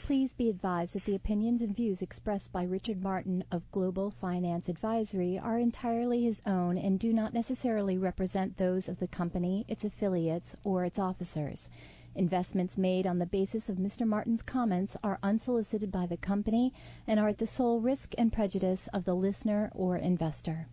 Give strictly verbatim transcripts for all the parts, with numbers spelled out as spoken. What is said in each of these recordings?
Please be advised that the opinions and views expressed by Richard Martin of Global Finance Advisory are entirely his own and do not necessarily represent those of the company, its affiliates, or its officers. Investments made on the basis of Mister Martin's comments are unsolicited by the company and are at the sole risk and prejudice of the listener or investor.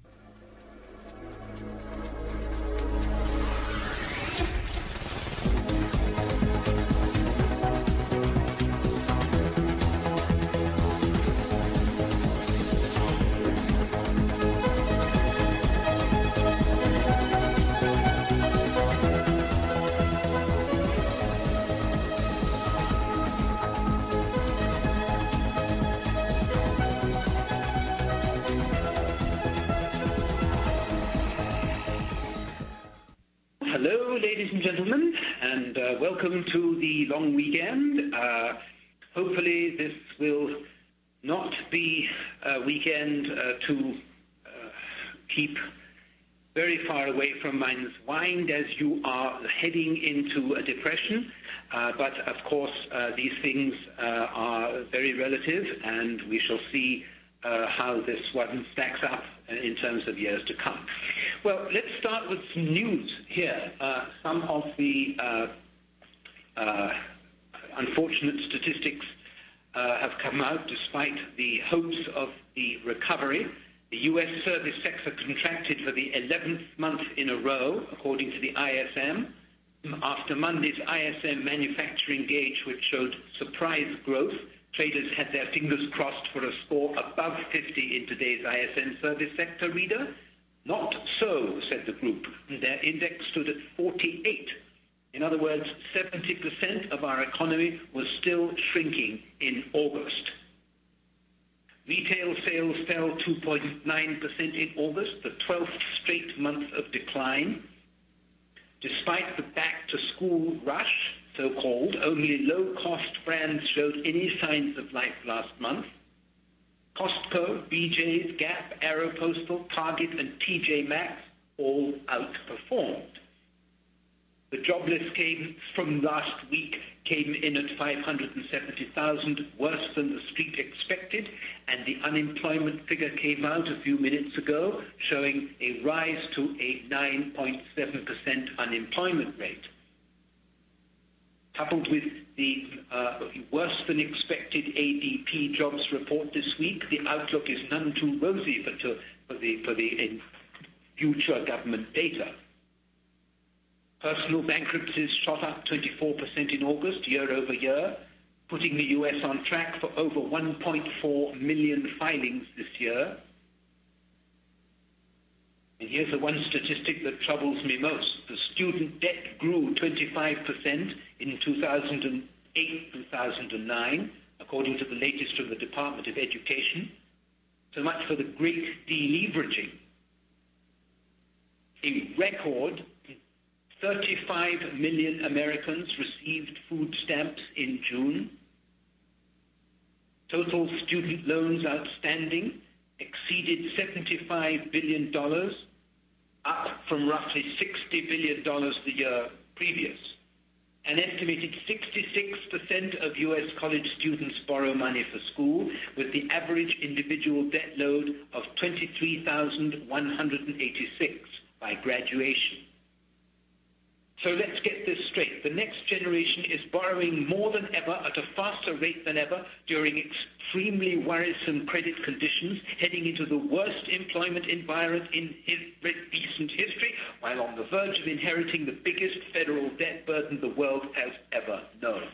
Hello, ladies and gentlemen, and uh, welcome to the long weekend. Uh, hopefully this will not be a weekend uh, to uh, keep very far away from mind's wind as you are heading into a depression. Uh, but, of course, uh, these things uh, are very relative, and we shall see uh, how this one stacks up in terms of years to come. Well, let's start with some news here. Uh, some of the uh, uh, unfortunate statistics uh, have come out despite the hopes of the recovery. The U S service sector contracted for the eleventh month in a row, according to the I S M. After Monday's I S M manufacturing gauge, which showed surprise growth, traders had their fingers crossed for a score above fifty in today's I S M service sector reader. Not so, said the group. Their index stood at forty-eight. In other words, seventy percent of our economy was still shrinking in August. Retail sales fell two point nine percent in August, the twelfth straight month of decline. Despite the back-to-school rush, so-called, only low-cost brands showed any signs of life last month. Costco, B J's, Gap, Aeropostale, Target, and T J Maxx all outperformed. The job list came from last week came in at five hundred seventy thousand, worse than the street expected, and the unemployment figure came out a few minutes ago, showing a rise to a nine point seven percent unemployment rate. Coupled with the uh, worse-than-expected A D P jobs report this week, the outlook is none too rosy for, to, for the, for the in future government data. Personal bankruptcies shot up twenty-four percent in August, year over year, putting the U S on track for over one point four million filings this year. And here's the one statistic that troubles me most. The student debt grew twenty-five percent in two thousand eight to two thousand nine, according to the latest from the Department of Education. So much for the great deleveraging. A record thirty-five million Americans received food stamps in June. Total student loans outstanding exceeded seventy-five billion dollars, up from roughly sixty billion dollars the year previous. An estimated sixty-six percent of U S college students borrow money for school, with the average individual debt load of twenty-three thousand one hundred eighty-six by graduation. So let's get this straight. The next generation is borrowing more than ever at a faster rate than ever during extremely worrisome credit conditions, heading into the worst employment environment in recent history, while on the verge of inheriting the biggest federal debt burden the world has ever known.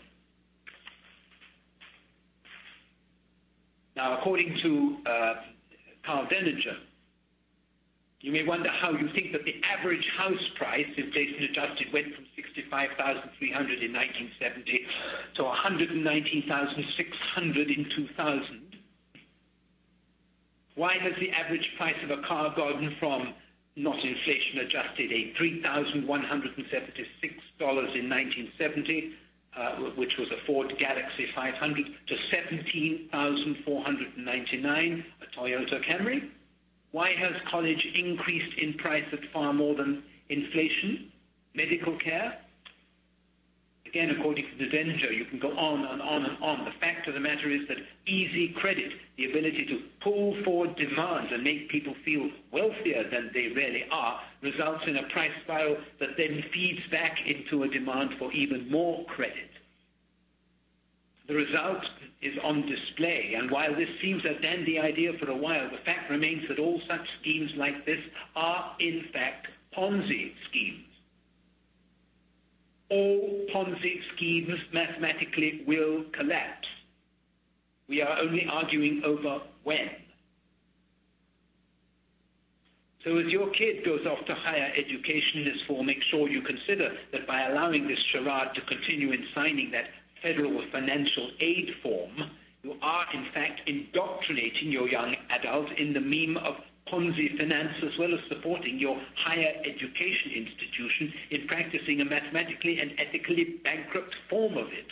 Now, according to uh, Carl Denninger, you may wonder how you think that the average house price, inflation adjusted, went from sixty-five thousand three hundred dollars in nineteen seventy to one hundred nineteen thousand six hundred dollars in two thousand. Why has the average price of a car gone from, not inflation adjusted, a three thousand one hundred seventy-six dollars in nineteen seventy, uh, which was a Ford Galaxy five hundred, to seventeen thousand four hundred ninety-nine dollars, a Toyota Camry? Why has college increased in price at far more than inflation? Medical care? Again, according to the Denninger, you can go on and on and on. The fact of the matter is that easy credit, the ability to pull forward demand and make people feel wealthier than they really are, results in a price spiral that then feeds back into a demand for even more credit. The result is on display, and while this seems a dandy idea for a while, the fact remains that all such schemes like this are, in fact, Ponzi schemes. All Ponzi schemes mathematically will collapse. We are only arguing over when. So as your kid goes off to higher education this fall, make sure you consider that by allowing this charade to continue in signing that federal financial aid form, you are in fact indoctrinating your young adult in the meme of Ponzi finance, as well as supporting your higher education institution in practicing a mathematically and ethically bankrupt form of it.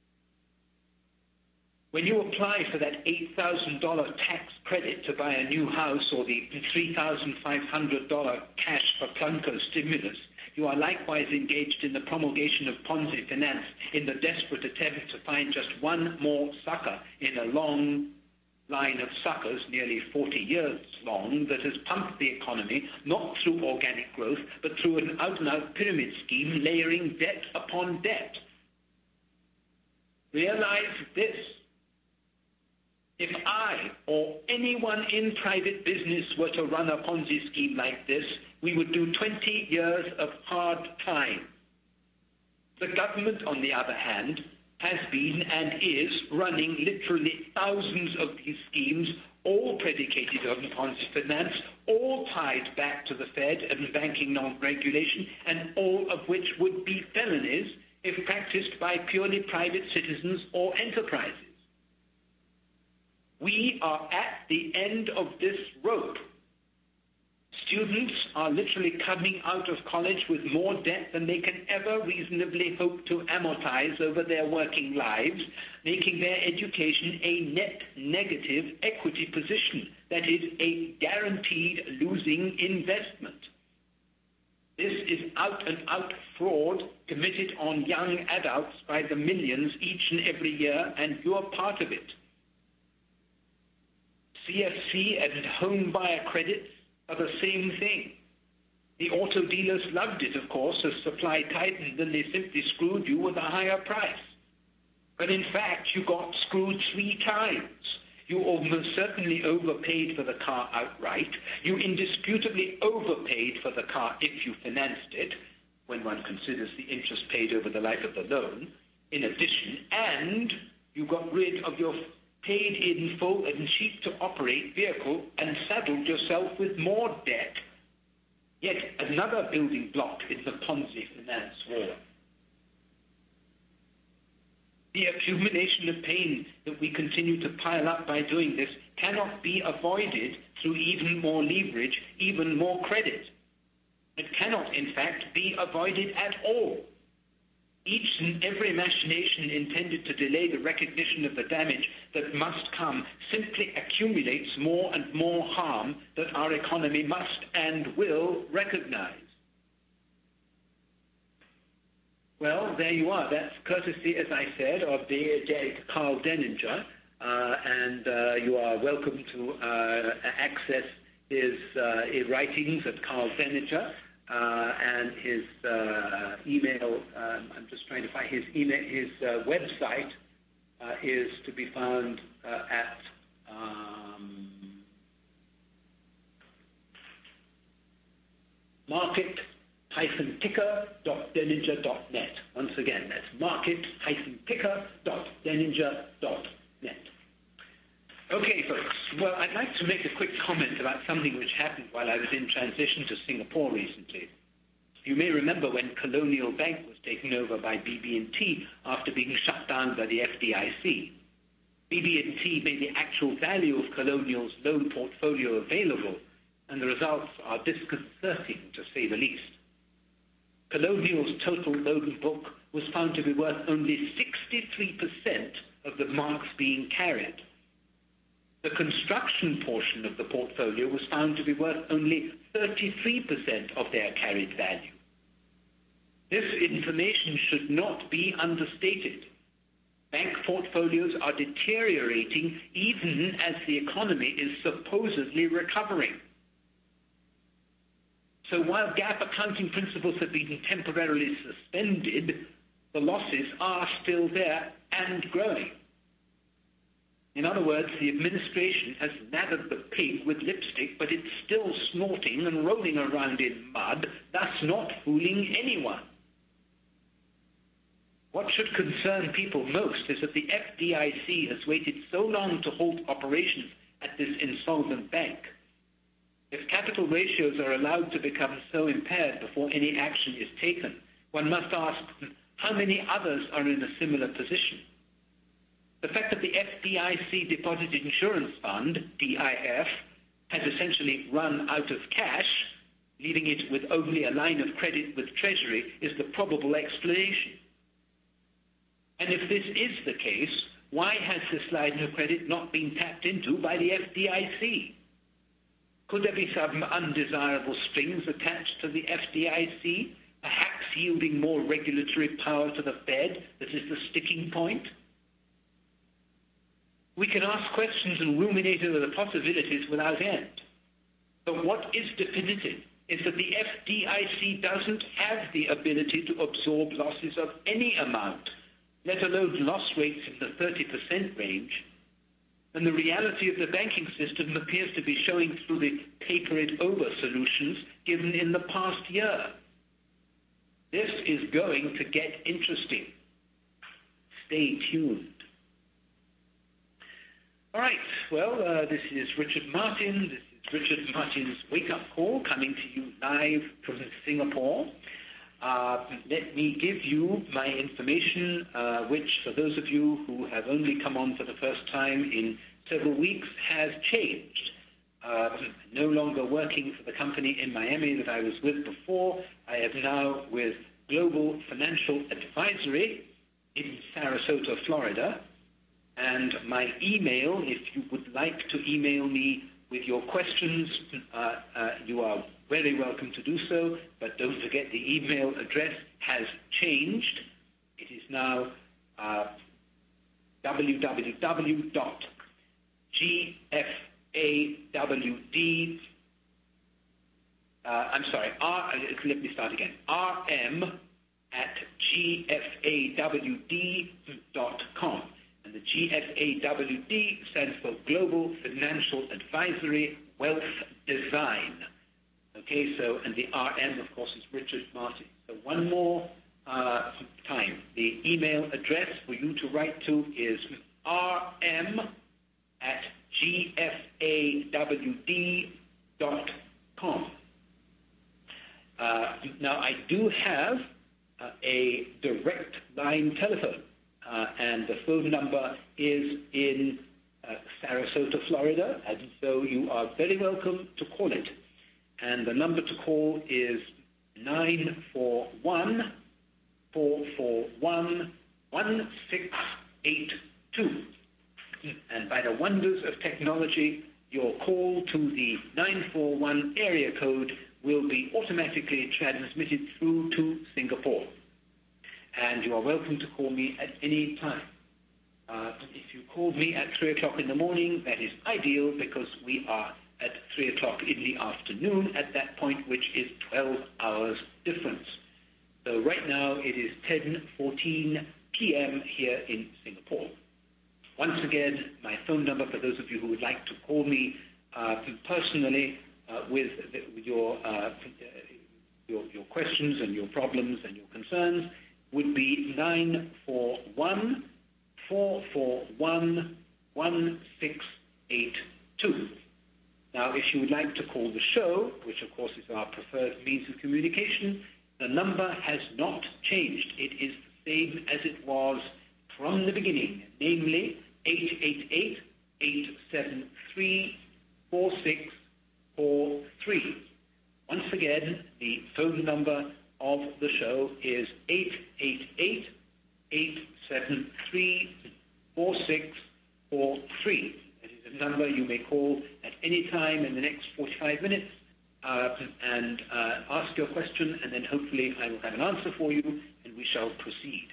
When you apply for that eight thousand dollars tax credit to buy a new house, or the three thousand five hundred dollars cash for Plunko stimulus, you are likewise engaged in the promulgation of Ponzi finance in the desperate attempt to find just one more sucker in a long line of suckers, nearly forty years long, that has pumped the economy, not through organic growth, but through an out-and-out pyramid scheme, layering debt upon debt. Realize this. If I or anyone in private business were to run a Ponzi scheme like this, we would do twenty years of hard time. The government, on the other hand, has been and is running literally thousands of these schemes, all predicated on Ponzi finance, all tied back to the Fed and banking non-regulation, and all of which would be felonies if practiced by purely private citizens or enterprises. We are at the end of this rope. Students are literally coming out of college with more debt than they can ever reasonably hope to amortize over their working lives, making their education a net negative equity position that is a guaranteed losing investment. This is out-and-out fraud committed on young adults by the millions each and every year, and you're part of it. C F C and home buyer credits are the same thing. The auto dealers loved it, of course, as supply tightened, and they simply screwed you with a higher price. But in fact, you got screwed three times. You almost certainly overpaid for the car outright. You indisputably overpaid for the car if you financed it, when one considers the interest paid over the life of the loan. In addition, and you got rid of your paid in full and cheap to operate vehicle and saddled yourself with more debt. Yet another building block in the Ponzi finance war. The accumulation of pain that we continue to pile up by doing this cannot be avoided through even more leverage, even more credit. It cannot, in fact, be avoided at all. Each and every machination intended to delay the recognition of the damage that must come simply accumulates more and more harm that our economy must and will recognize. Well, there you are. That's courtesy, as I said, of the Karl Denninger, uh, and uh, you are welcome to uh, access his, uh, his writings at Karl Denninger. Uh, and his uh, email, um, I'm just trying to find his email, his uh, website uh, is to be found uh, at um, market dash picker dot denninger dot net. Once again, that's market dash picker dot denninger dot net. Okay, folks. Well, I'd like to make a quick comment about something which happened while I was in transition to Singapore recently. You may remember when Colonial Bank was taken over by B B and T after being shut down by the F D I C. B B and T made the actual value of Colonial's loan portfolio available, and the results are disconcerting, to say the least. Colonial's total loan book was found to be worth only sixty-three percent of the marks being carried. The construction portion of the portfolio was found to be worth only thirty-three percent of their carried value. This information should not be understated. Bank portfolios are deteriorating even as the economy is supposedly recovering. So while GAAP accounting principles have been temporarily suspended, the losses are still there and growing. In other words, the administration has lathered the pig with lipstick, but it's still snorting and rolling around in mud, thus not fooling anyone. What should concern people most is that the F D I C has waited so long to halt operations at this insolvent bank. If capital ratios are allowed to become so impaired before any action is taken, one must ask, how many others are in a similar position? The fact that the F D I C Deposit Insurance Fund, D I F, has essentially run out of cash, leaving it with only a line of credit with Treasury, is the probable explanation. And if this is the case, why has this line of credit not been tapped into by the F D I C? Could there be some undesirable strings attached to the F D I C, perhaps yielding more regulatory power to the Fed that is the sticking point? We can ask questions and ruminate over the possibilities without end. But what is definitive is that the F D I C doesn't have the ability to absorb losses of any amount, let alone loss rates in the thirty percent range. And the reality of the banking system appears to be showing through the paper-it-over solutions given in the past year. This is going to get interesting. Stay tuned. All right, well, uh, this is Richard Martin. This is Richard Martin's Wake Up Call, coming to you live from Singapore. Uh, let me give you my information, uh, which for those of you who have only come on for the first time in several weeks has changed. Uh, no longer working for the company in Miami that I was with before. I am now with Global Financial Advisory in Sarasota, Florida. And my email, if you would like to email me with your questions, uh, uh, you are very welcome to do so, but don't forget the email address has changed. It is now uh, w w w dot g f a w d, uh, I'm sorry, R, let me start again, R M at g f a w d dot com. And the G F A W D stands for Global Financial Advisory Wealth Design. Okay, so, and the R M, of course, is Richard Martin. So one more uh, time. The email address for you to write to is R M at G F A W D dot com. Uh, now, I do have uh, a direct line telephone. Uh, and the phone number is in uh, Sarasota, Florida, and so you are very welcome to call it. And the number to call is nine four one, four four one, one six eight two. And by the wonders of technology, your call to the nine four one area code will be automatically transmitted through to Singapore. And you are welcome to call me at any time. Uh, if you called me at three o'clock in the morning, that is ideal because we are at three o'clock in the afternoon at that point, which is twelve hours difference. So right now it is ten fourteen p m here in Singapore. Once again, my phone number for those of you who would like to call me uh, personally uh, with, the, with your, uh, your, your questions and your problems and your concerns would be nine four one, four four one, one six eight two. Now, if you would like to call the show, which of course is our preferred means of communication, the number has not changed. It is the same as it was from the beginning, namely eight eight eight, eight seven three, four six four three. Once again, the phone number of the show is eight eight eight, eight seven three, four six four three. It is a number you may call at any time in the next forty-five minutes, uh, and uh, ask your question, and then hopefully I will have an answer for you, and we shall proceed.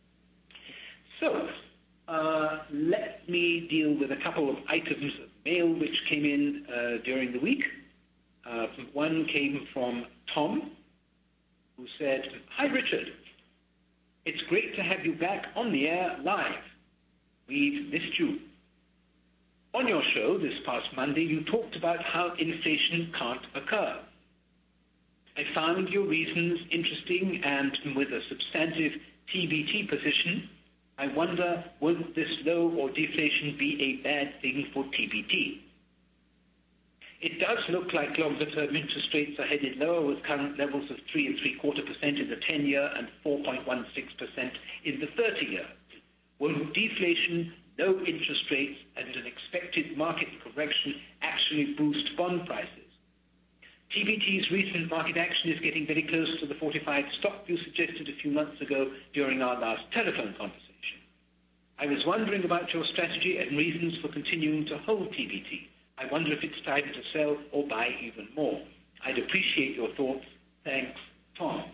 So, uh, let me deal with a couple of items of mail which came in uh, during the week. Uh, one came from Tom, who said, "Hi Richard, it's great to have you back on the air live. We've missed you. On your show this past Monday, you talked about how inflation can't occur. I found your reasons interesting, and with a substantive T B T position, I wonder, won't this low or deflation be a bad thing for T B T? It does look like longer-term interest rates are headed lower, with current levels of three and three quarter percent in the ten-year and four point one six percent in the thirty-year. Won't deflation, low interest rates, and an expected market correction actually boost bond prices? T B T's recent market action is getting very close to the forty-five stock you suggested a few months ago during our last telephone conversation. I was wondering about your strategy and reasons for continuing to hold T B T. I wonder if it's time to sell or buy even more. I'd appreciate your thoughts. Thanks, Tom."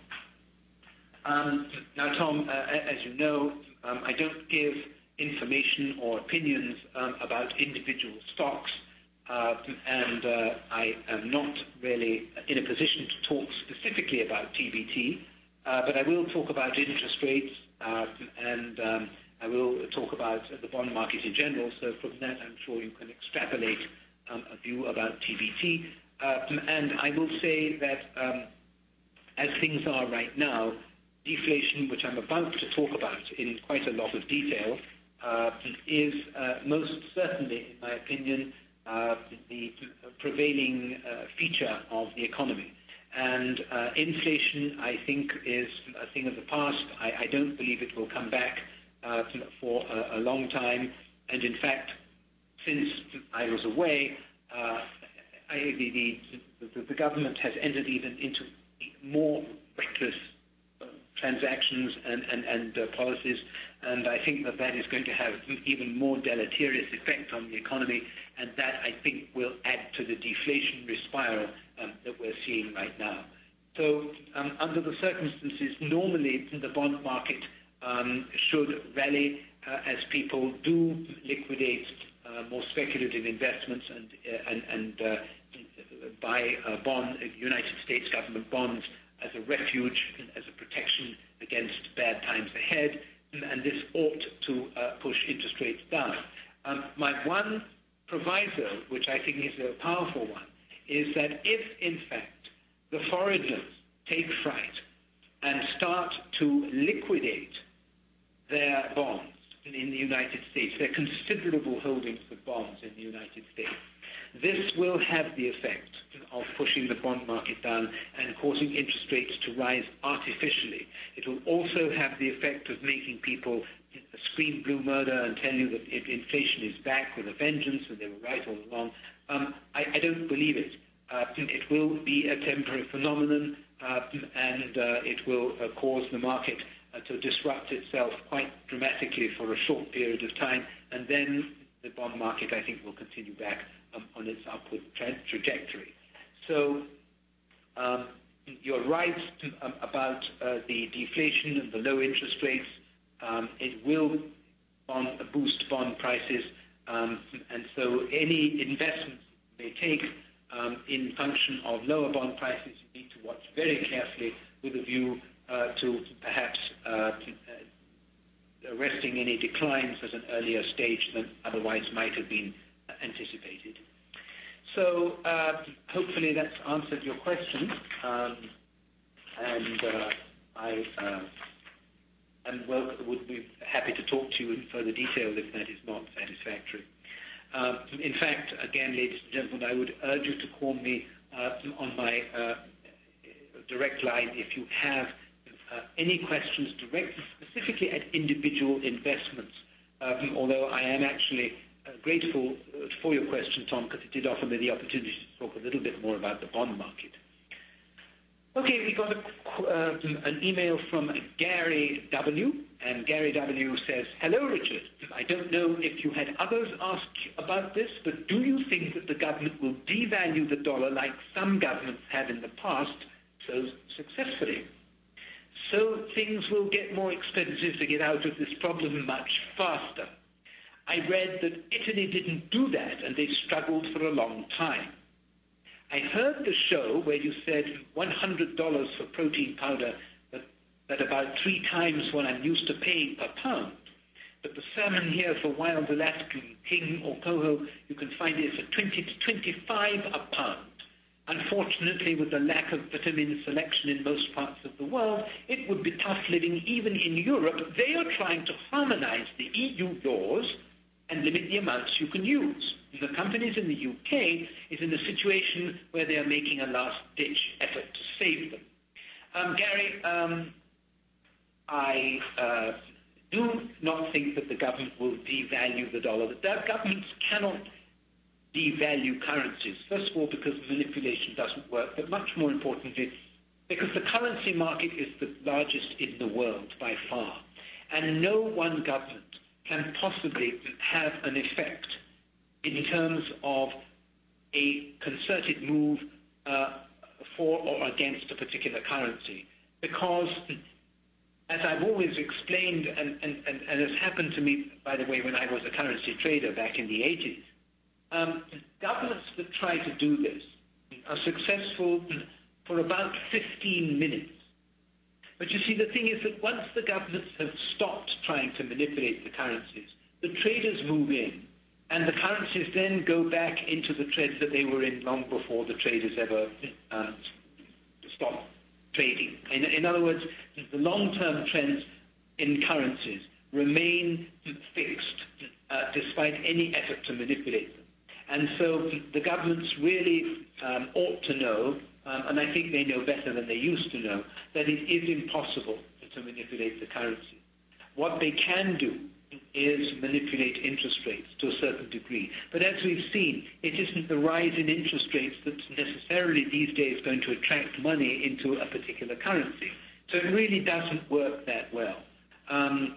Um, now, Tom, uh, as you know, um, I don't give information or opinions um, about individual stocks, uh, and uh, I am not really in a position to talk specifically about T B T, uh, but I will talk about interest rates, uh, and um, I will talk about the bond market in general, so from that I'm sure you can extrapolate um, a view about T B T. Uh, and I will say that um, as things are right now, deflation, which I'm about to talk about in quite a lot of detail, uh, is uh, most certainly, in my opinion, uh, the prevailing uh, feature of the economy. And uh, inflation, I think, is a thing of the past. I, I don't believe it will come back uh, for a, a long time. And in fact, since I was away, uh, I, the, the, the government has entered even into more reckless uh, transactions and, and, and uh, policies, and I think that that is going to have even more deleterious effect on the economy, and that, I think, will add to the deflationary spiral um, that we're seeing right now. So um, under the circumstances, normally the bond market um, should rally uh, as people do liquidate uh, more speculative investments and, uh, and, and uh, buy uh, bond, uh, United States government bonds as a refuge, as a protection against bad times ahead, and this ought to uh, push interest rates down. Um, my one proviso, which I think is a powerful one, is that if, in fact, the foreigners take fright and start to liquidate their bonds in the United States, their considerable holdings of bonds in the United States, this will have the effect of pushing the bond market down and causing interest rates to rise artificially. It will also have the effect of making people scream blue murder and tell you that inflation is back with a vengeance and they were right all along. Um, I, I don't believe it. Uh, it will be a temporary phenomenon, uh, and uh, it will uh, cause the market uh, to disrupt itself quite dramatically for a short period of time, and then the bond market, I think, will continue back um, on its upward tra- trajectory. So um, you're right um, about uh, the deflation and the low interest rates. Um, it will bond, boost bond prices, um, and so any investments you may take um, in function of lower bond prices, you need to watch very carefully with a view uh, to perhaps uh, arresting any declines at an earlier stage than otherwise might have been anticipated. So uh, hopefully that's answered your question, um, and uh, I uh, am well, would be happy to talk to you in further detail if that is not satisfactory. Uh, in fact, again, ladies and gentlemen, I would urge you to call me uh, on my uh, direct line if you have uh, any questions directed specifically at individual investments, um, although I am actually uh, grateful for your question, Tom, because it did offer me the opportunity to talk a little bit more about the bond market. Okay, we got a, uh, an email from Gary W., And Gary W. says, hello, Richard. I don't know if you had others ask about this, but do you think that the government will devalue the dollar like some governments have in the past so successfully? So things will get more expensive to get out of this problem much faster. I read that Italy didn't do that, and they struggled for a long time. I heard the show where you said one hundred dollars for protein powder, but, but about three times what I'm used to paying per pound. But the salmon here for wild Alaskan king or coho, you can find it for twenty to twenty-five a pound. Unfortunately, with the lack of vitamin selection in most parts of the world, it would be tough living even in Europe. They are trying to harmonize the E U laws and limit the amounts you can use. The companies in the U K is in a situation where they are making a last-ditch effort to save them. Um, Gary, um, I uh, do not think that the government will devalue the dollar. The governments cannot devalue currencies. First of all, because manipulation doesn't work, but much more importantly, because the currency market is the largest in the world by far. And no one government can possibly have an effect in terms of a concerted move uh, for or against a particular currency. Because, as I've always explained, and, and, and, and has happened to me, by the way, when I was a currency trader back in the eighties, um, governments that try to do this are successful for about fifteen minutes. But you see, the thing is that once the governments have stopped trying to manipulate the currencies, the traders move in, and the currencies then go back into the trades that they were in long before the traders ever um, stopped trading. In, in other words, the long-term trends in currencies remain fixed uh, despite any effort to manipulate them. And so the governments really um, ought to know, um, and I think they know better than they used to know, that it is impossible to manipulate the currency. What they can do is manipulate interest rates to a certain degree. But as we've seen, it isn't the rise in interest rates that's necessarily these days going to attract money into a particular currency. So it really doesn't work that well. Um,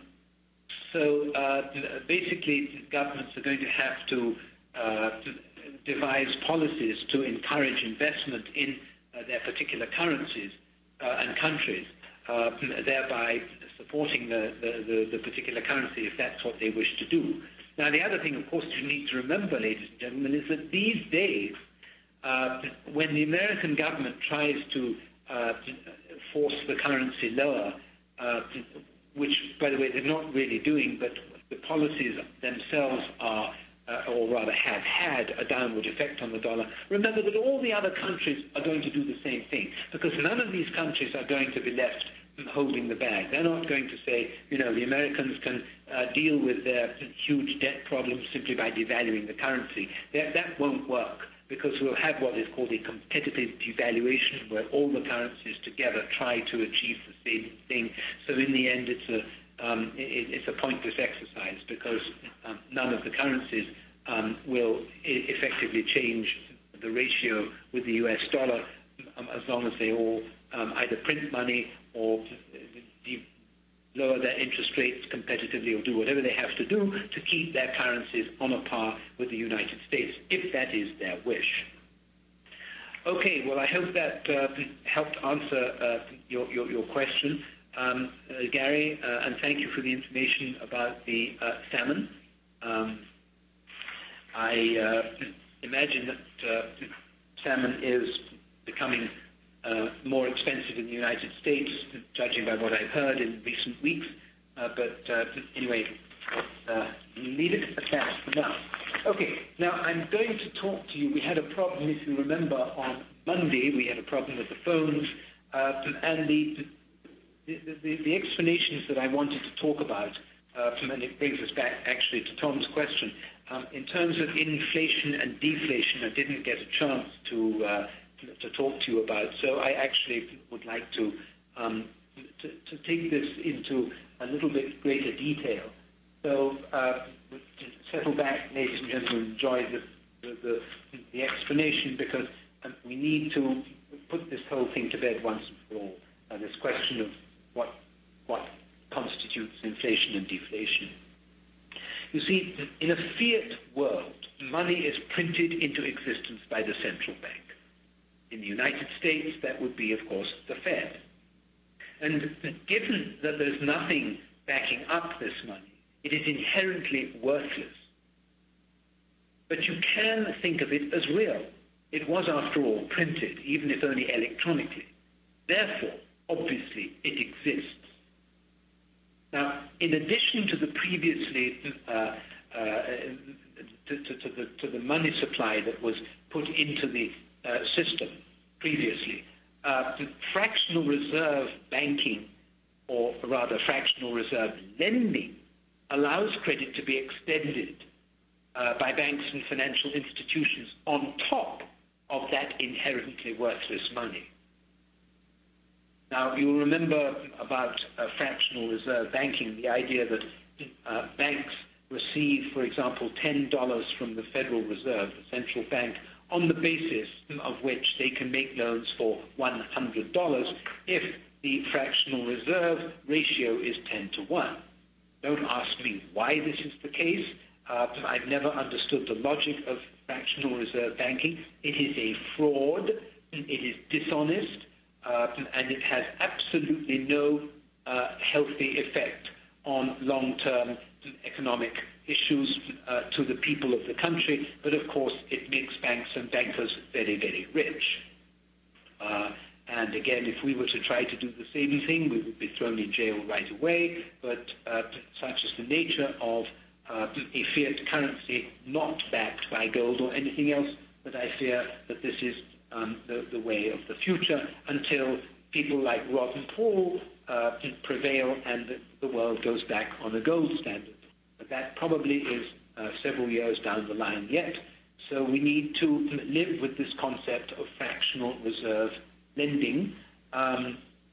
so uh, basically, governments are going to have to uh, devise policies to encourage investment in uh, their particular currencies uh, and countries, uh, thereby supporting the, the, the particular currency if that's what they wish to do. Now, the other thing, of course, you need to remember, ladies and gentlemen, is that these days, uh, when the American government tries to uh, force the currency lower, uh, which, by the way, they're not really doing, but the policies themselves are, uh, or rather have had, a downward effect on the dollar. Remember that all the other countries are going to do the same thing, because none of these countries are going to be left holding the bag. They're not going to say, you know, the Americans can uh, deal with their huge debt problems simply by devaluing the currency. That, that won't work, because we'll have what is called a competitive devaluation, where all the currencies together try to achieve the same thing. So in the end, it's a um, it, it's a pointless exercise, because um, none of the currencies um, will I- effectively change the ratio with the U S dollar, um, as long as they all um, either print money or de- lower their interest rates competitively, or do whatever they have to do to keep their currencies on a par with the United States, if that is their wish. Okay, well, I hope that uh, helped answer uh, your, your, your question, um, uh, Gary, uh, and thank you for the information about the uh, salmon. Um, I uh, imagine that uh, salmon is becoming Uh, more expensive in the United States, judging by what I've heard in recent weeks. Uh, but uh, anyway, uh, leave it at that for now. Okay, now I'm going to talk to you. We had a problem, if you remember, on Monday. We had a problem with the phones, uh, and the the, the the explanations that I wanted to talk about, uh, and it brings us back actually to Tom's question. Um, in terms of inflation and deflation, I didn't get a chance to uh, to talk to you about. So I actually would like to, um, to to take this into a little bit greater detail. So uh, settle back, ladies and gentlemen, enjoy the, the, the, the explanation, because um, we need to put this whole thing to bed once and for all. Uh, this question of what, what constitutes inflation inflation and deflation. You see, in a fiat world, money is printed into existence by the central bank. In the United States, that would be, of course, the Fed. And given that there's nothing backing up this money, it is inherently worthless. But you can think of it as real. It was, after all, printed, even if only electronically. Therefore, obviously, it exists. Now, in addition to the previously, uh, uh, to, to, to, the, to the money supply that was put into the uh, system previously, uh, the fractional reserve banking, or rather fractional reserve lending, allows credit to be extended uh, by banks and financial institutions on top of that inherently worthless money. Now, you'll remember about uh, fractional reserve banking, the idea that uh, banks receive, for example, ten dollars from the Federal Reserve, the central bank, on the basis of which they can make loans for one hundred dollars if the fractional reserve ratio is ten to one. Don't ask me why this is the case. Uh, I've never understood the logic of fractional reserve banking. It is a fraud. It is dishonest. Uh, and it has absolutely no uh, healthy effect on long-term economic issues uh, to the people of the country, but of course it makes banks and bankers very, very rich. Uh, and again, if we were to try to do the same thing, we would be thrown in jail right away, but uh, such is the nature of uh, a fiat currency not backed by gold or anything else, but I fear that this is Um, the, the way of the future until people like Ron Paul uh, prevail and the, the world goes back on a gold standard. But that probably is uh, several years down the line yet. So we need to live with this concept of fractional reserve lending. Um,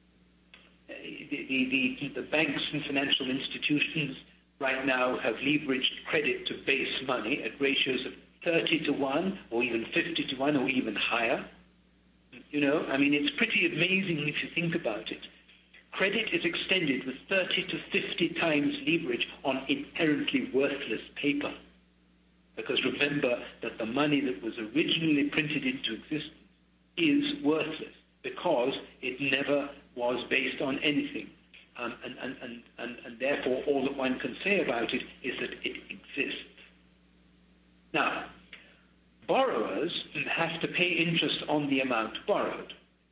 the, the, the, the banks and financial institutions right now have leveraged credit to base money at ratios of thirty to one, or even fifty to one, or even higher. You know, I mean, it's pretty amazing if you think about it. Credit is extended with thirty to fifty times leverage on inherently worthless paper. Because remember that the money that was originally printed into existence is worthless because it never was based on anything. Um, and, and, and, and, and therefore, all that one can say about it is that it exists. Now, borrowers have to pay interest on the amount borrowed.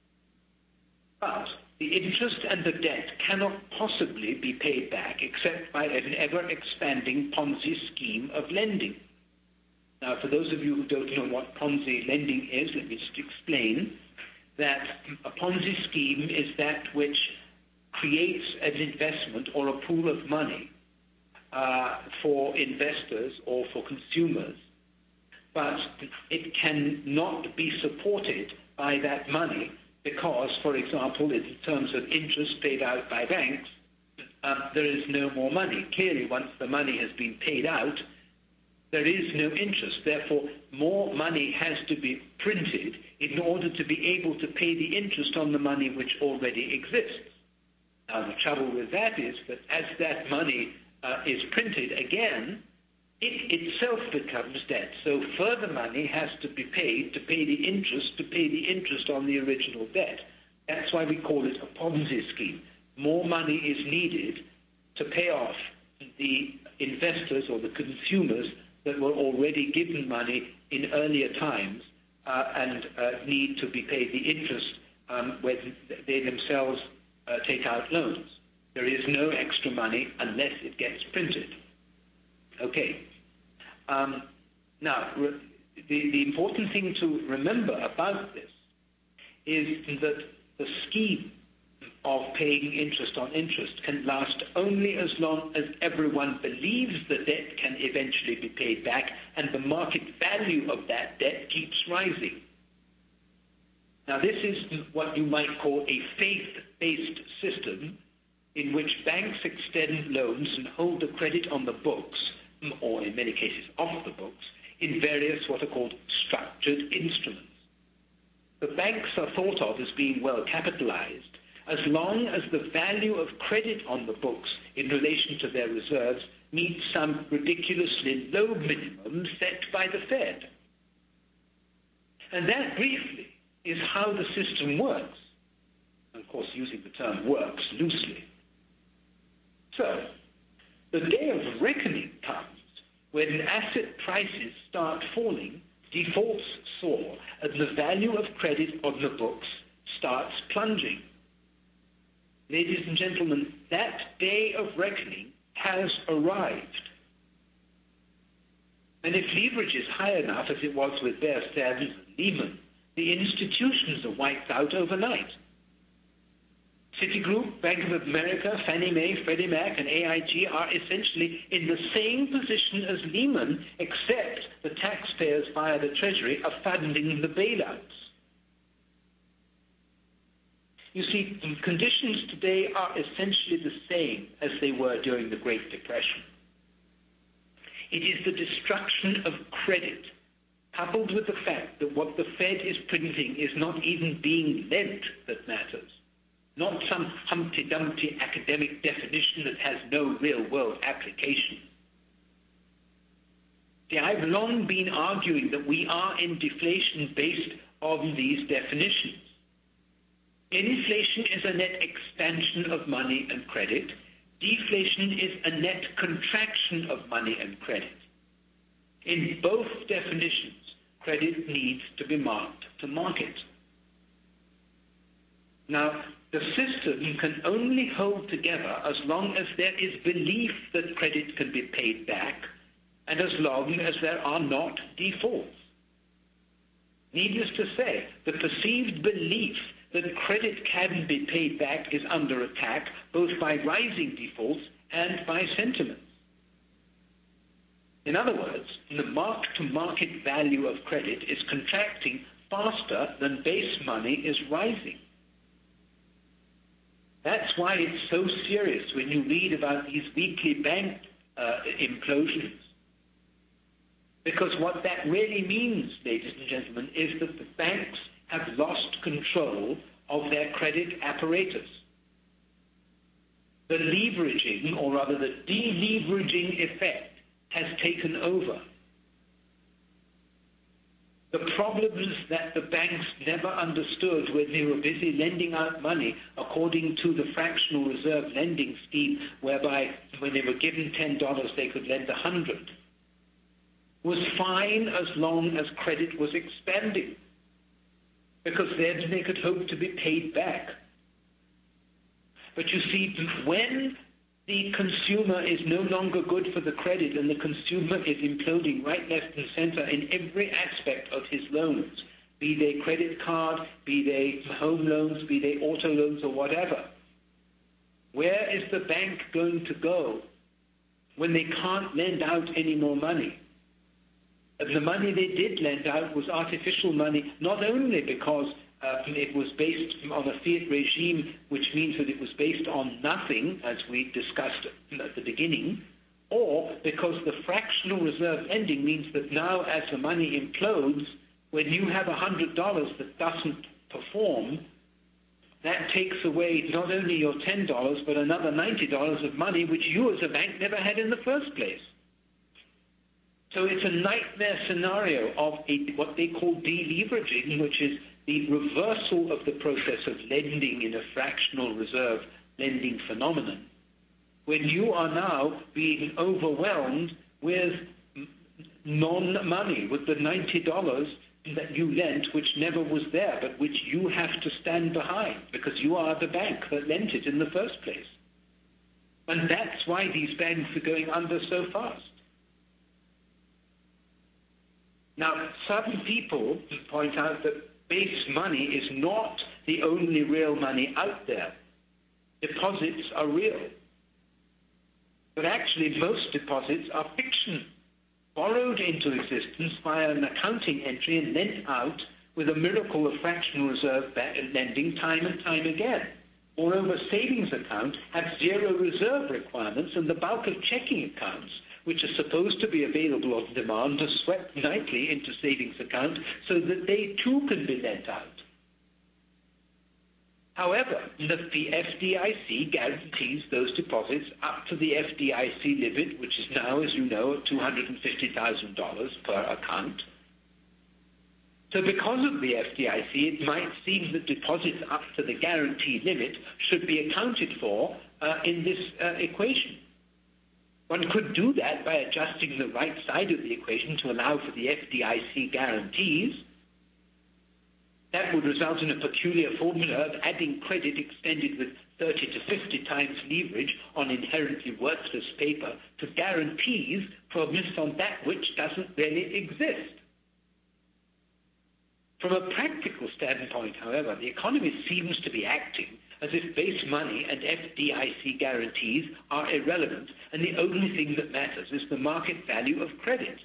But the interest and the debt cannot possibly be paid back except by an ever-expanding Ponzi scheme of lending. Now, for those of you who don't know what Ponzi lending is, let me just explain that a Ponzi scheme is that which creates an investment or a pool of money uh, for investors or for consumers, but it cannot be supported by that money because, for example, in terms of interest paid out by banks, um, there is no more money. Clearly, once the money has been paid out, there is no interest. Therefore, more money has to be printed in order to be able to pay the interest on the money which already exists. Now, the trouble with that is that as that money uh, is printed again, it itself becomes debt. So further money has to be paid to pay the interest, to pay the interest on the original debt. That's why we call it a Ponzi scheme. More money is needed to pay off the investors or the consumers that were already given money in earlier times uh, and uh, need to be paid the interest um, when they themselves uh, take out loans. There is no extra money unless it gets printed. Okay. Um, now, re- the, the important thing to remember about this is that the scheme of paying interest on interest can last only as long as everyone believes the debt can eventually be paid back and the market value of that debt keeps rising. Now, this is what you might call a faith-based system in which banks extend loans and hold the credit on the books, or in many cases off the books, in various what are called structured instruments. The banks are thought of as being well capitalized as long as the value of credit on the books in relation to their reserves meets some ridiculously low minimum set by the Fed. And that, briefly, is how the system works. And of course, using the term works loosely. So, the day of reckoning comes when asset prices start falling, defaults soar, and the value of credit on the books starts plunging. Ladies and gentlemen, that day of reckoning has arrived. And if leverage is high enough, as it was with Bear Stearns and Lehman, the institutions are wiped out overnight. Citigroup, Bank of America, Fannie Mae, Freddie Mac, and A I G are essentially in the same position as Lehman, except the taxpayers via the Treasury are funding the bailouts. You see, the conditions today are essentially the same as they were during the Great Depression. It is the destruction of credit, coupled with the fact that what the Fed is printing is not even being lent, that matters. Not some Humpty Dumpty academic definition that has no real-world application. See, I've long been arguing that we are in deflation based on these definitions. Inflation is a net expansion of money and credit. Deflation is a net contraction of money and credit. In both definitions, credit needs to be marked to market. Now, the system can only hold together as long as there is belief that credit can be paid back and as long as there are not defaults. Needless to say, the perceived belief that credit can be paid back is under attack both by rising defaults and by sentiments. In other words, the mark-to-market value of credit is contracting faster than base money is rising. That's why it's so serious when you read about these weekly bank uh, implosions. Because what that really means, ladies and gentlemen, is that the banks have lost control of their credit apparatus. The leveraging, or rather the deleveraging effect, has taken over. The problems that the banks never understood when they were busy lending out money according to the fractional reserve lending scheme, whereby when they were given ten dollars they could lend one hundred dollars, was fine as long as credit was expanding, because then they could hope to be paid back. But you see, when the consumer is no longer good for the credit and the consumer is imploding right, left, and center in every aspect of his loans, be they credit card, be they home loans, be they auto loans or whatever, where is the bank going to go when they can't lend out any more money? And the money they did lend out was artificial money, not only because uh, it was based on a fiat regime, which means that it was based on nothing, as we discussed at the beginning, or because the fractional reserve lending means that now as the money implodes, when you have one hundred dollars that doesn't perform, that takes away not only your ten dollars, but another ninety dollars of money which you as a bank never had in the first place. So it's a nightmare scenario of a, what they call deleveraging, which is the reversal of the process of lending in a fractional reserve lending phenomenon, when you are now being overwhelmed with non-money, with the ninety dollars that you lent, which never was there, but which you have to stand behind, because you are the bank that lent it in the first place. And that's why these banks are going under so fast. Now, some people point out that base money is not the only real money out there. Deposits are real. But actually, most deposits are fiction, borrowed into existence via an accounting entry and lent out with a miracle of fractional reserve lending time and time again. Moreover, savings accounts have zero reserve requirements, and the bulk of checking accounts, which are supposed to be available on demand, are swept nightly into savings accounts so that they too can be lent out. However, that the F D I C guarantees those deposits up to the F D I C limit, which is now, as you know, two hundred fifty thousand dollars per account. So because of the F D I C, it might seem that deposits up to the guarantee limit should be accounted for uh, in this uh, equation. One could do that by adjusting the right side of the equation to allow for the F D I C guarantees. That would result in a peculiar formula of adding credit extended with thirty to fifty times leverage on inherently worthless paper to guarantees promised on that which doesn't really exist. From a practical standpoint, however, the economy seems to be acting as if base money and F D I C guarantees are irrelevant, and the only thing that matters is the market value of credit.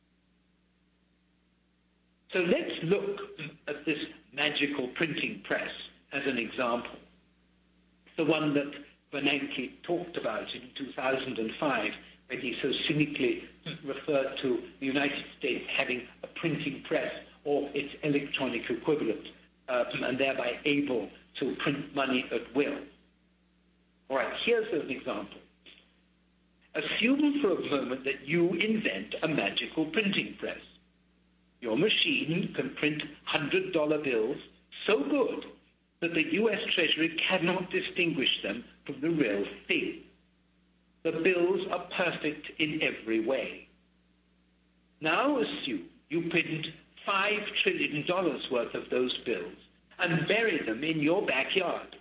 So let's look at this magical printing press as an example, the one that Bernanke talked about in two thousand five when he so cynically referred to the United States having a printing press or its electronic equivalent, uh, and thereby able to print money at will. All right, here's an example. Assume for a moment that you invent a magical printing press. Your machine can print one hundred dollar bills so good that the U S Treasury cannot distinguish them from the real thing. The bills are perfect in every way. Now assume you print five trillion dollars worth of those bills and bury them in your backyard.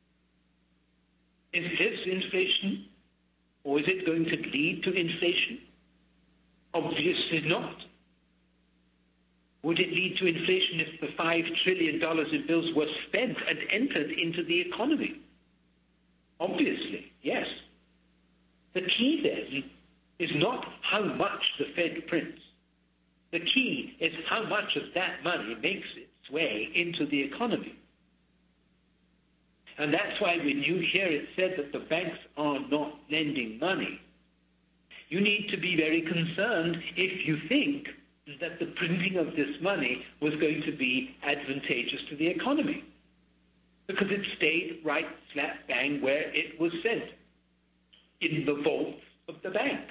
Is this inflation? Or is it going to lead to inflation? Obviously not. Would it lead to inflation if the five trillion dollars in bills were spent and entered into the economy? Obviously, yes. The key then is not how much the Fed prints. The key is how much of that money makes its way into the economy. And that's why when you hear it said that the banks are not lending money, you need to be very concerned if you think that the printing of this money was going to be advantageous to the economy, because it stayed right slap bang where it was sent, in the vaults of the bank.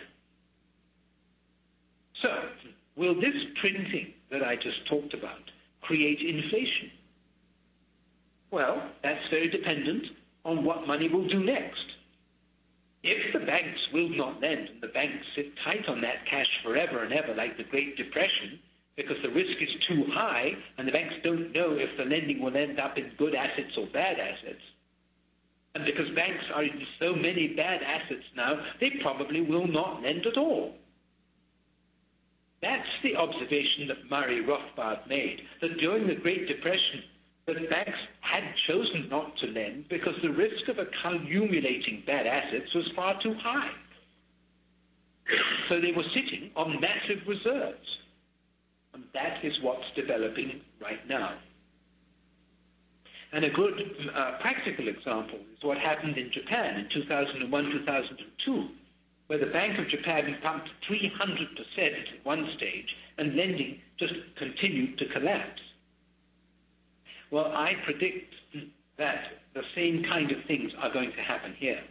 So, will this printing that I just talked about create inflation? Well, that's very dependent on what money will do next. If the banks will not lend and the banks sit tight on that cash forever and ever like the Great Depression because the risk is too high and the banks don't know if the lending will end up in good assets or bad assets, and because banks are in so many bad assets now, they probably will not lend at all. That's the observation that Murray Rothbard made, that during the Great Depression, that banks had chosen not to lend because the risk of accumulating bad assets was far too high. So they were sitting on massive reserves. And that is what's developing right now. And a good uh, practical example is what happened in Japan in two thousand one, two thousand two, where the Bank of Japan pumped three hundred percent at one stage and lending just continued to collapse. Well, I predict that the same kind of things are going to happen here.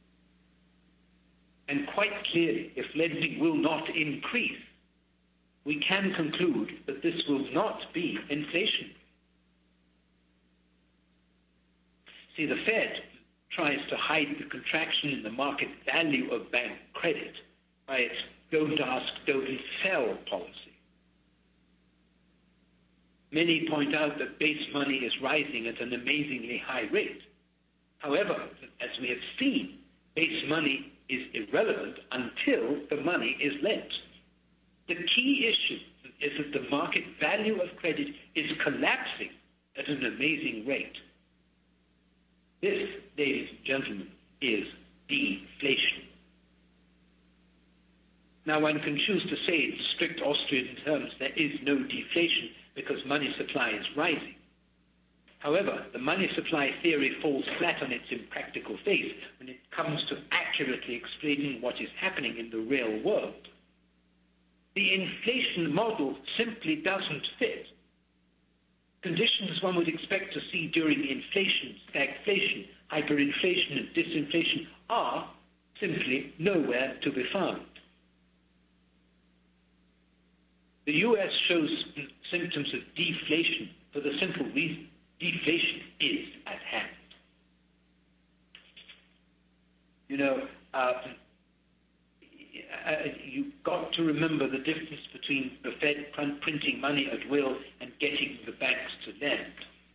And quite clearly, if lending will not increase, we can conclude that this will not be inflation. See, the Fed tries to hide the contraction in the market value of bank credit by its don't ask, don't sell policy. Many point out that base money is rising at an amazingly high rate. However, as we have seen, base money is irrelevant until the money is lent. The key issue is that the market value of credit is collapsing at an amazing rate. This, ladies and gentlemen, is deflation. Now, one can choose to say in strict Austrian terms there is no deflation because money supply is rising. However, the money supply theory falls flat on its impractical face when it comes to accurately explaining what is happening in the real world. The inflation model simply doesn't fit. conditions one would expect to see during inflation, stagflation, hyperinflation, and disinflation are simply nowhere to be found. The U S shows symptoms of deflation for the simple reason deflation is at hand. You know, uh, you've got to remember the difference between the Fed printing money at will and getting the banks to lend.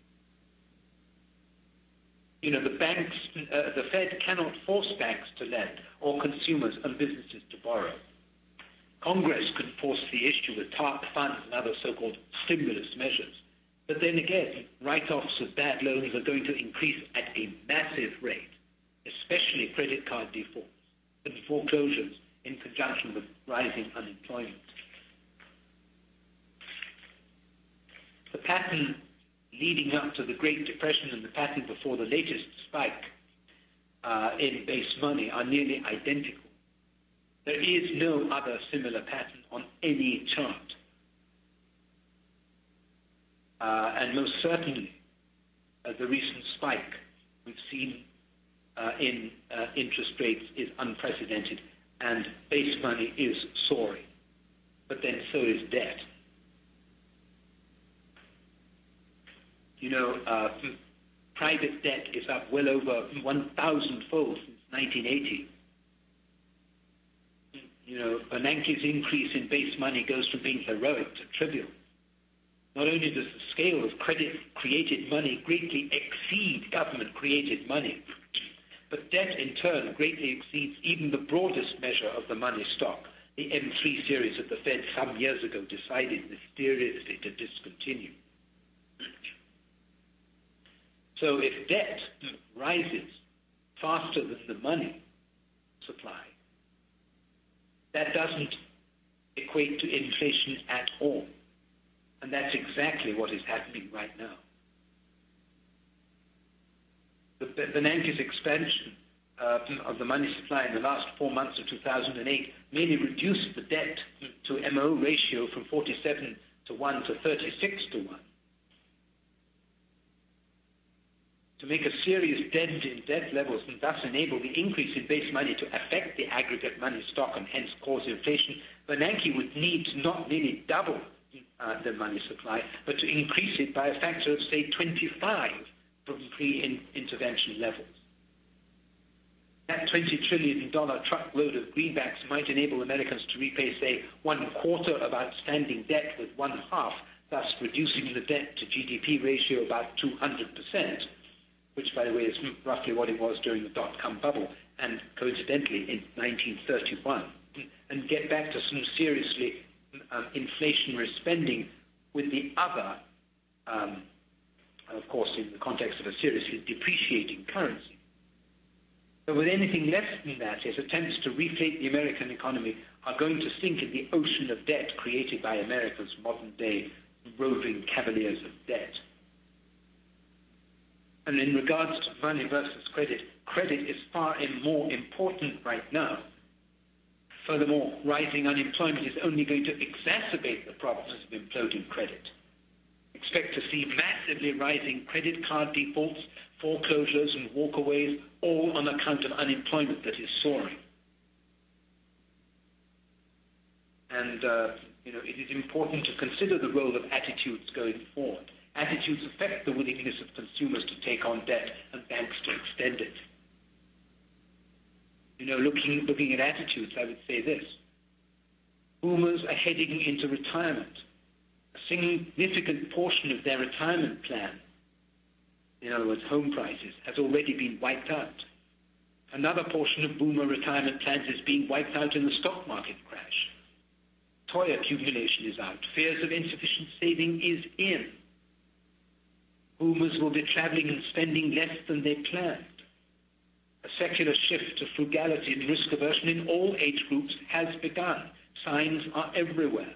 You know, the banks, uh, the Fed cannot force banks to lend or consumers and businesses to borrow. Congress can force the issue with TARP funds and other so-called stimulus measures. But then again, write-offs of bad loans are going to increase at a massive rate, especially credit card defaults and foreclosures in conjunction with rising unemployment. The pattern leading up to the Great Depression and the pattern before the latest spike uh, in base money are nearly identical. There is no other similar pattern on any chart. Uh, and most certainly, uh, the recent spike we've seen uh, in uh, interest rates is unprecedented, and base money is soaring. But then so is debt. You know, uh, private debt is up well over one thousand fold since nineteen eighty. You know, Bernanke's increase in base money goes from being heroic to trivial. Not only does the scale of credit-created money greatly exceed government-created money, but debt in turn greatly exceeds even the broadest measure of the money stock. The M three series of the Fed some years ago decided mysteriously to discontinue. So if debt rises faster than the money supply, that doesn't equate to inflation at all. And that's exactly what is happening right now. The Bernanke's expansion uh, of the money supply in the last four months of two thousand eight merely reduced the debt to M O ratio from forty-seven to one to thirty-six to one. To make a serious dent in debt levels and thus enable the increase in base money to affect the aggregate money stock and hence cause inflation, Bernanke would need to not merely double uh, the money supply, but to increase it by a factor of, say, twenty-five from pre-intervention levels. That twenty trillion dollars truckload of greenbacks might enable Americans to repay, say, one quarter of outstanding debt with one half, thus reducing the debt to G D P ratio about two hundred percent. Which, by the way, is roughly what it was during the dot-com bubble, and coincidentally in nineteen thirty-one, and get back to some seriously um, inflationary spending with the other, um, of course, in the context of a seriously depreciating currency. But with anything less than that, his attempts to reflate the American economy are going to sink in the ocean of debt created by America's modern-day roving cavaliers of debt. And in regards to money versus credit, credit is far more important right now. Furthermore, rising unemployment is only going to exacerbate the problems of imploding credit. Expect to see massively rising credit card defaults, foreclosures, and walkaways, all on account of unemployment that is soaring. And, uh, you know, it is important to consider the role of attitudes going forward. Attitudes affect the willingness of consumers to take on debt and banks to extend it. You know, looking, looking at attitudes, I would say this. Boomers are heading into retirement. A significant portion of their retirement plan, in other words, home prices, has already been wiped out. Another portion of boomer retirement plans is being wiped out in the stock market crash. Toy accumulation is out. Fears of insufficient saving is in. Boomers will be traveling and spending less than they planned. A secular shift to frugality and risk aversion in all age groups has begun. Signs are everywhere.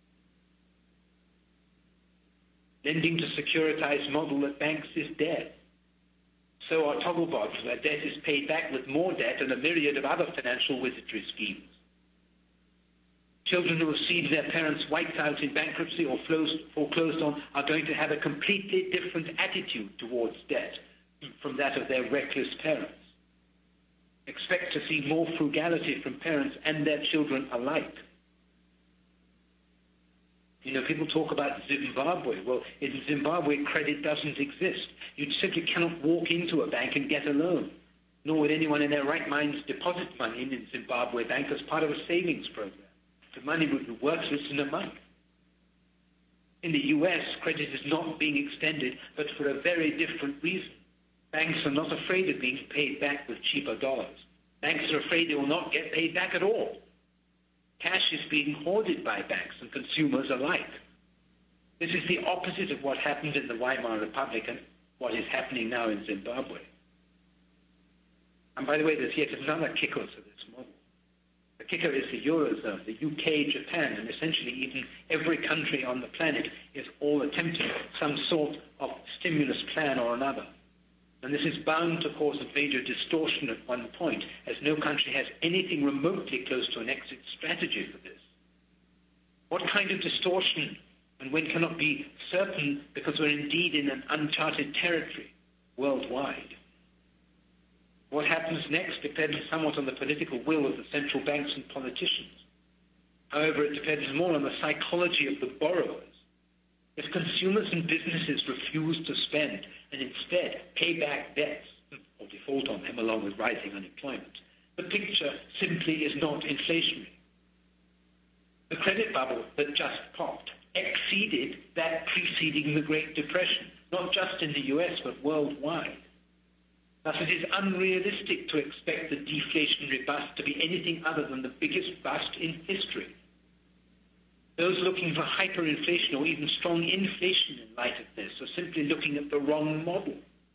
Lending to securitized model at banks is dead. So are toggle bonds, where debt is paid back with more debt and a myriad of other financial wizardry schemes. Children who have seen their parents wiped out in bankruptcy or foreclosed on are going to have a completely different attitude towards debt from that of their reckless parents. Expect to see more frugality from parents and their children alike. You know, people talk about Zimbabwe. Well, in Zimbabwe, credit doesn't exist. You simply cannot walk into a bank and get a loan, nor would anyone in their right minds deposit money in a Zimbabwe bank as part of a savings program. The money would be worthless in a month. In the U S, credit is not being extended, but for a very different reason. Banks are not afraid of being paid back with cheaper dollars. Banks are afraid they will not get paid back at all. Cash is being hoarded by banks and consumers alike. This is the opposite of what happened in the Weimar Republic and what is happening now in Zimbabwe. And by the way, there's yet another kicker to this model. The kicker is the Eurozone, the U K, Japan, and essentially even every country on the planet is all attempting some sort of stimulus plan or another. And this is bound to cause a major distortion at one point, as no country has anything remotely close to an exit strategy for this. What kind of distortion, and when cannot be certain, because we're indeed in an uncharted territory worldwide. What happens next depends somewhat on the political will of the central banks and politicians. However, it depends more on the psychology of the borrowers. If consumers and businesses refuse to spend and instead pay back debts or default on them along with rising unemployment, the picture simply is not inflationary. The credit bubble that just popped exceeded that preceding the Great Depression, not just in the U S but worldwide. Thus, it is unrealistic to expect the deflationary bust to be anything other than the biggest bust in history. Those looking for hyperinflation or even strong inflation in light of this are simply looking at the wrong model.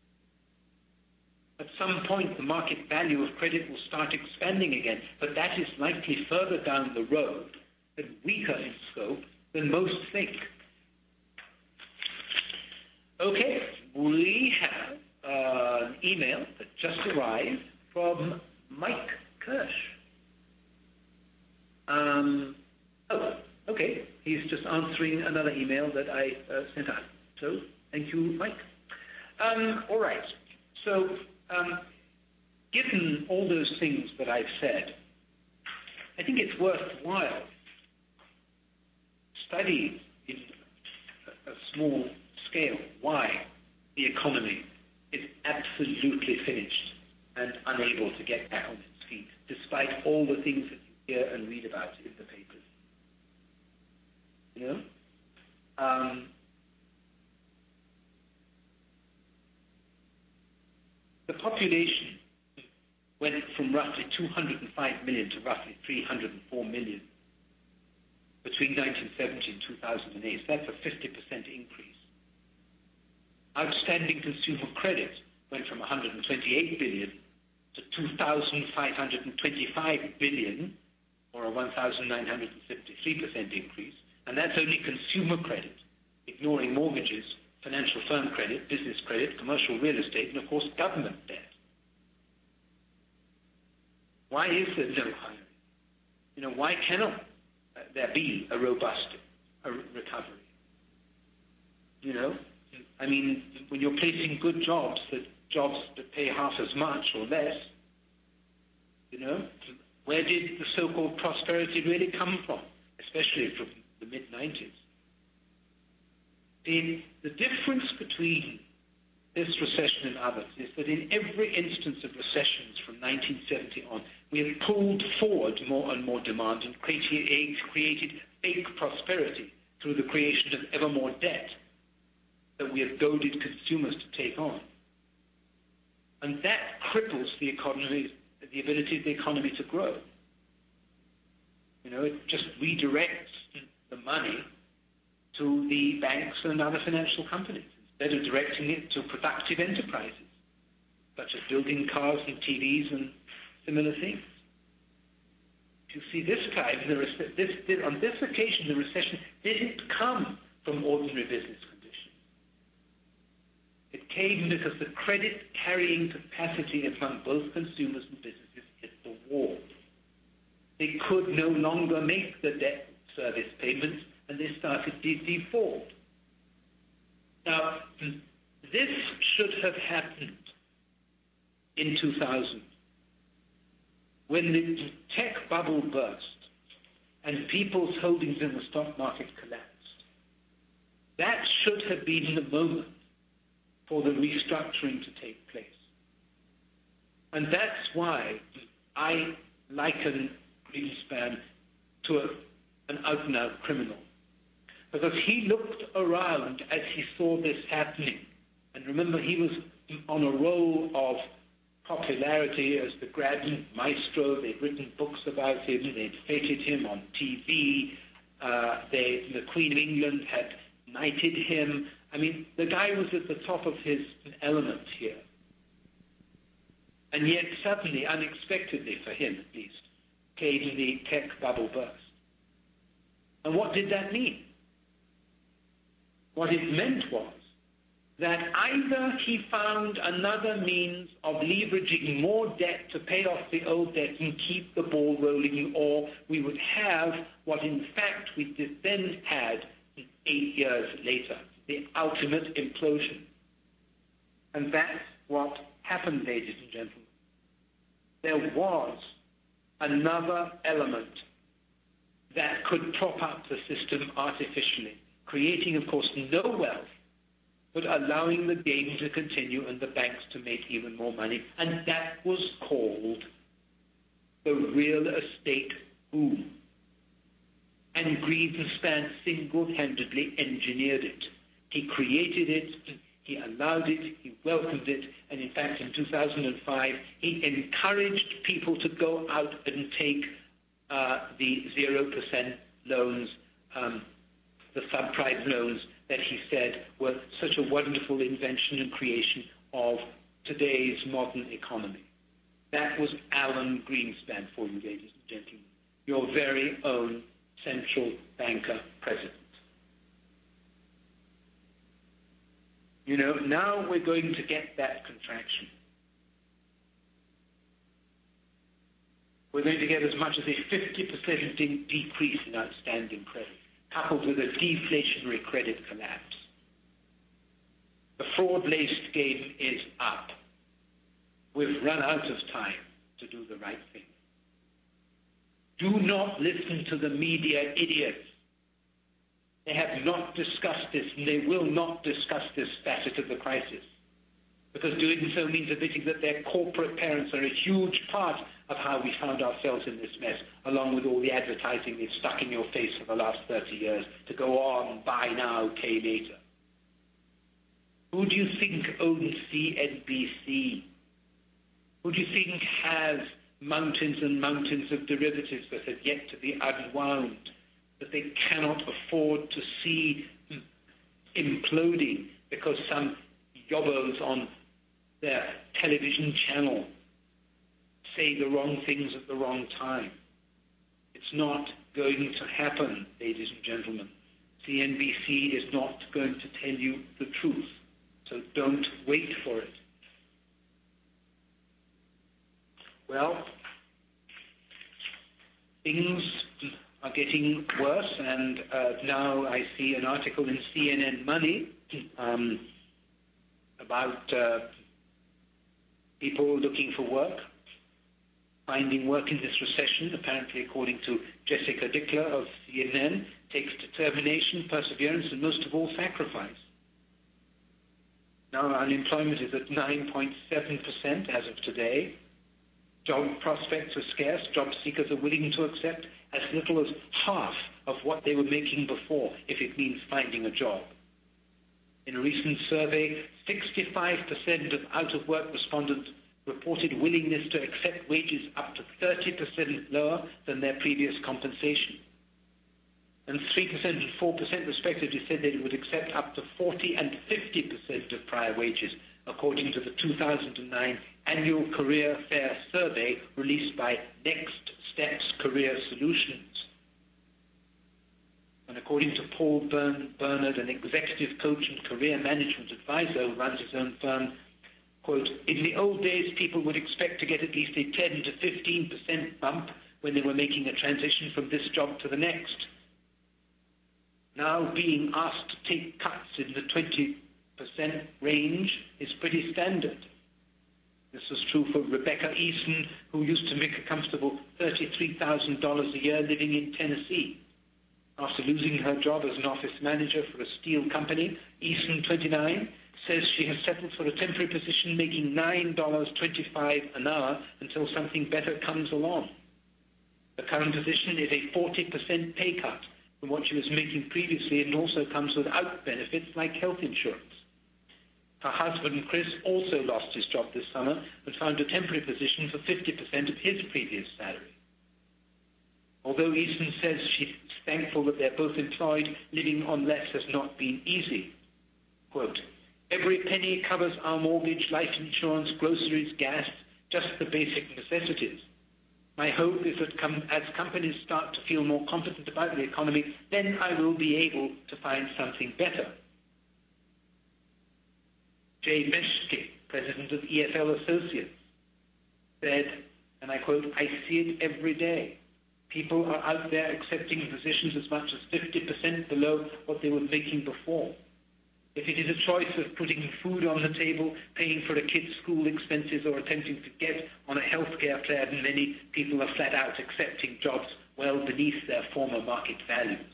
At some point, the market value of credit will start expanding again, but that is likely further down the road and weaker in scope than most think. Okay, we have uh, an email that just arrived from Mike Kirsch. Um, oh, okay, he's just answering another email that I uh, sent out. So, thank you, Mike. Um, all right, so um, given all those things that I've said, I think it's worthwhile studying in a small scale why the economy is absolutely finished and unable to get back on its feet, despite all the things that you hear and read about in the papers. You know? Um, the population went from roughly two hundred five million to roughly three hundred four million between nineteen seventy and two thousand eight. That's a fifty percent increase. Outstanding consumer credit went from one hundred twenty-eight billion to two thousand five hundred twenty-five billion, or a one thousand nine hundred seventy-three percent increase. And that's only consumer credit, ignoring mortgages, financial firm credit, business credit, commercial real estate, and of course government debt. Why is there no hiring? You know, why cannot there be a robust a recovery? You know, I mean, when you're placing good jobs, that jobs that pay half as much or less, you know, where did the so-called prosperity really come from, especially from the mid nineties? The, the difference between this recession and others is that in every instance of recessions from nineteen seventy on, we have pulled forward more and more demand and created, created fake prosperity through the creation of ever more debt that we have goaded consumers to take on. And that cripples the economy, the ability of the economy to grow. You know, it just redirects the money to the banks and other financial companies instead of directing it to productive enterprises, such as building cars and T Vs and similar things. You see, this time, the rec- this, this, on this occasion, the recession didn't come from ordinary business conditions. It came because the credit-carrying capacity among both consumers and businesses hit the wall. they could no longer make the debt service payments, and they started to default. Now, this should have happened in two thousand, when the tech bubble burst and people's holdings in the stock market collapsed. That should have been the moment for the restructuring to take place. And that's why I liken Greenspan to a, an out-and-out criminal. Because he looked around as he saw this happening. And remember, he was on a roll of popularity as the grand maestro. They'd written books about him. They'd feted him on T V. Uh, they, the Queen of England had knighted him. I mean, the guy was at the top of his element here. And yet suddenly, unexpectedly for him at least, came the tech bubble burst. And what did that mean? What it meant was that either he found another means of leveraging more debt to pay off the old debt and keep the ball rolling, or we would have what in fact we then had eight years later, the ultimate implosion. And that's what happened, ladies and gentlemen. There was another element that could prop up the system artificially, creating, of course, no wealth, but allowing the game to continue and the banks to make even more money. And that was called the real estate boom. And Greenspan single-handedly engineered it. He created it, he allowed it, he welcomed it, and in fact in two thousand five he encouraged people to go out and take uh, the zero percent loans, um, the subprime loans that he said were such a wonderful invention and creation of today's modern economy. That was Alan Greenspan for you, ladies and gentlemen, your very own central banker president. You know, now we're going to get that contraction. We're going to get as much as a fifty percent de- decrease in outstanding credit, coupled with a deflationary credit collapse. The fraud-laced game is up. We've run out of time to do the right thing. Do not listen to the media idiots. They have not discussed this, and they will not discuss this facet of the crisis, because doing so means admitting that their corporate parents are a huge part of how we found ourselves in this mess, along with all the advertising they've stuck in your face for the last thirty years to go on, buy now, pay later. Who do you think owns C N B C? Who do you think has mountains and mountains of derivatives that have yet to be unwound, that they cannot afford to see imploding because some yobbos on their television channel say the wrong things at the wrong time? It's not going to happen, ladies and gentlemen. C N B C is not going to tell you the truth, so don't wait for it. Well, things are getting worse, and uh, now I see an article in C N N Money um, about uh, people looking for work, finding work in this recession. Apparently, according to Jessica Dickler of C N N, takes determination, perseverance, and most of all, sacrifice. Now, unemployment is at nine point seven percent as of today. Job prospects are scarce. Job seekers are willing to accept as little as half of what they were making before, if it means finding a job. In a recent survey, sixty-five percent of out-of-work respondents reported willingness to accept wages up to thirty percent lower than their previous compensation. And three percent and four percent respectively said they would accept up to forty and fifty percent of prior wages, according to the two thousand nine Annual Career Fair Survey released by Next Steps Career Solutions. And according to Paul Bern- Bernard, an executive coach and career management advisor who runs his own firm, quote, in the old days, people would expect to get at least a ten to fifteen percent bump when they were making a transition from this job to the next. Now being asked to take cuts in the twenty percent range is pretty standard. This was true for Rebecca Eason, who used to make a comfortable thirty-three thousand dollars a year living in Tennessee. After losing her job as an office manager for a steel company, Eason, twenty-nine, says she has settled for a temporary position making nine dollars and twenty-five cents an hour until something better comes along. The current position is a forty percent pay cut from what she was making previously, and also comes without benefits like health insurance. Her husband, Chris, also lost his job this summer and found a temporary position for fifty percent of his previous salary. Although Eason says she's thankful that they're both employed, living on less has not been easy. Quote, "Every penny covers our mortgage, life insurance, groceries, gas, just the basic necessities. My hope is that com- as companies start to feel more confident about the economy, then I will be able to find something better." Jay Meshke, president of E F L Associates, said, and I quote, "I see it every day. People are out there accepting positions as much as fifty percent below what they were making before. If it is a choice of putting food on the table, paying for a kid's school expenses, or attempting to get on a healthcare plan, many people are flat out accepting jobs well beneath their former market values."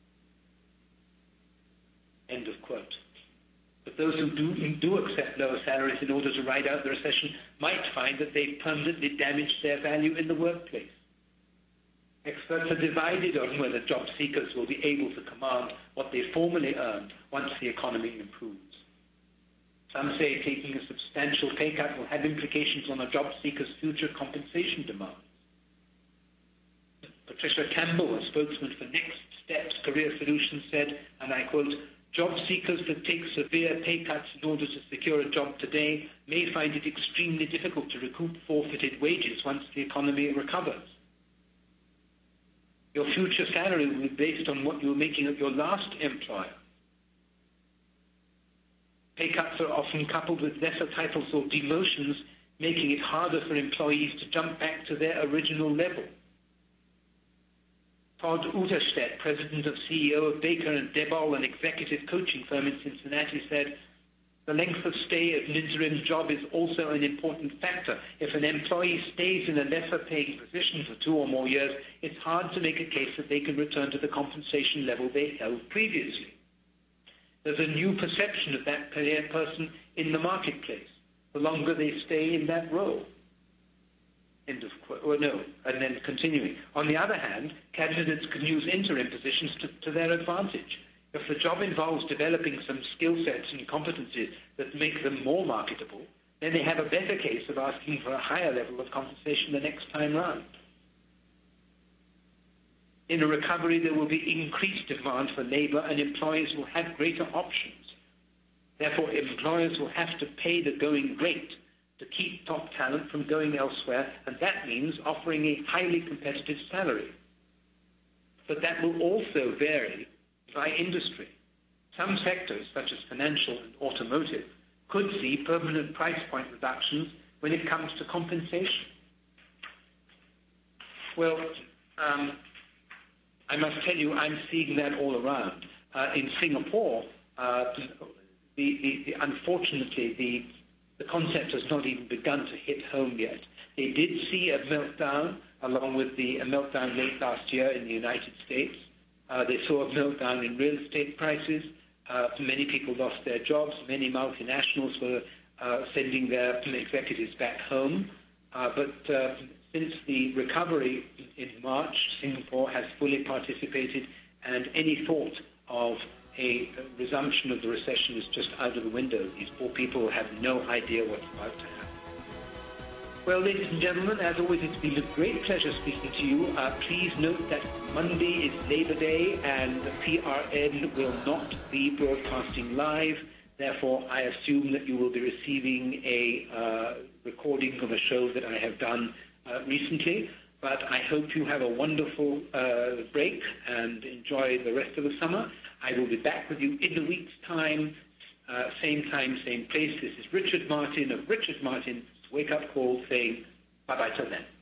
End of quote. But those who do, do accept lower salaries in order to ride out the recession might find that they've permanently damaged their value in the workplace. Experts are divided on whether job seekers will be able to command what they formerly earned once the economy improves. Some say taking a substantial pay cut will have implications on a job seeker's future compensation demands. Patricia Campbell, a spokesman for Next Steps Career Solutions, said, and I quote, "Job seekers that take severe pay cuts in order to secure a job today may find it extremely difficult to recoup forfeited wages once the economy recovers. Your future salary will be based on what you were making at your last employer. Pay cuts are often coupled with lesser titles or demotions, making it harder for employees to jump back to their original level." Todd Uterstedt, president of C E O of Baker and Debol, an executive coaching firm in Cincinnati, said, "The length of stay at an interim job is also an important factor. If an employee stays in a lesser paying position for two or more years, it's hard to make a case that they can return to the compensation level they held previously. There's a new perception of that person in the marketplace, the longer they stay in that role." End of quote. Or no, and then continuing. "On the other hand, candidates can use interim positions to, to their advantage. If the job involves developing some skill sets and competencies that make them more marketable, then they have a better case of asking for a higher level of compensation the next time round. In a recovery, there will be increased demand for labor, and employers will have greater options. Therefore, employers will have to pay the going rate to keep top talent from going elsewhere, and that means offering a highly competitive salary. But that will also vary by industry. Some sectors, such as financial and automotive, could see permanent price point reductions when it comes to compensation." Well, um, I must tell you, I'm seeing that all around. Uh, in Singapore, uh, the, the, the, unfortunately, the The concept has not even begun to hit home yet. They did see a meltdown, along with the a meltdown late last year in the United States. Uh, they saw a meltdown in real estate prices. Uh, many people lost their jobs. Many multinationals were uh, sending their executives back home. Uh, but uh, since the recovery in March, Singapore has fully participated, and any thought of a resumption of the recession is just out of the window. These poor people have no idea what's about to happen. Well, ladies and gentlemen, as always, it's been a great pleasure speaking to you. Uh, please note that Monday is Labor Day, and the P R N will not be broadcasting live. Therefore, I assume that you will be receiving a uh, recording of a show that I have done uh, recently. But I hope you have a wonderful uh, break and enjoy the rest of the summer. I will be back with you in a week's time, uh, same time, same place. This is Richard Martin of Richard Martin's Wake Up Call saying bye-bye till then.